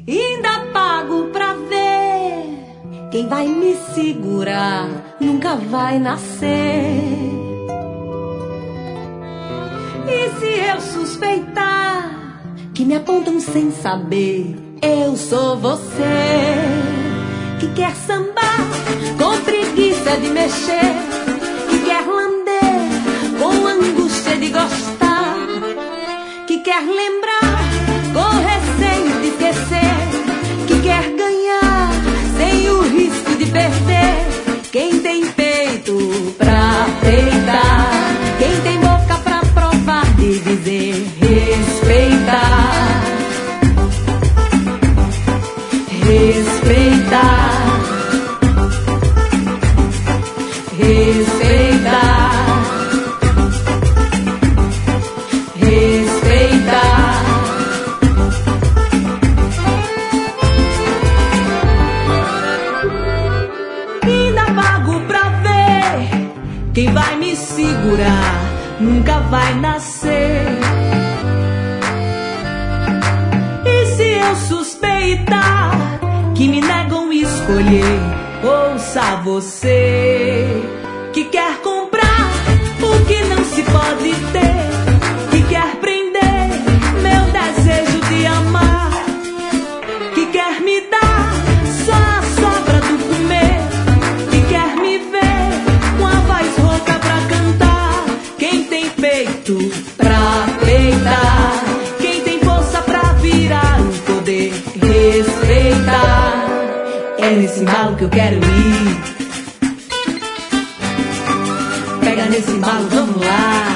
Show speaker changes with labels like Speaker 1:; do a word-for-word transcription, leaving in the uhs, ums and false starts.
Speaker 1: ainda pago pra ver. Quem vai me segurar nunca vai nascer. E se eu suspeitar que me apontam sem saber, eu sou você que quer sambar com preguiça de mexer, que quer lamber com angústia de gostar, que quer lembrar com receio de esquecer, que quer ganhar sem o risco de perder. Quem tem peito pra peitar, quem tem boca pra provar, de dizer respeitar, respeitar, respeitar, respeitar. Ainda pago pra ver. Quem vai me segurar nunca vai nascer. E se eu suspeitar que me negam escolher, ouça você que quer comprar o que não se pode ter, que quer prender meu desejo de amar, que quer me dar só a sobra do comer, que quer me ver com a voz rouca pra cantar. Quem tem peito pra peitar, quem tem força pra virar o poder, respeitar. É nesse embalo que eu quero ir. Pega nesse embalo, vamos lá.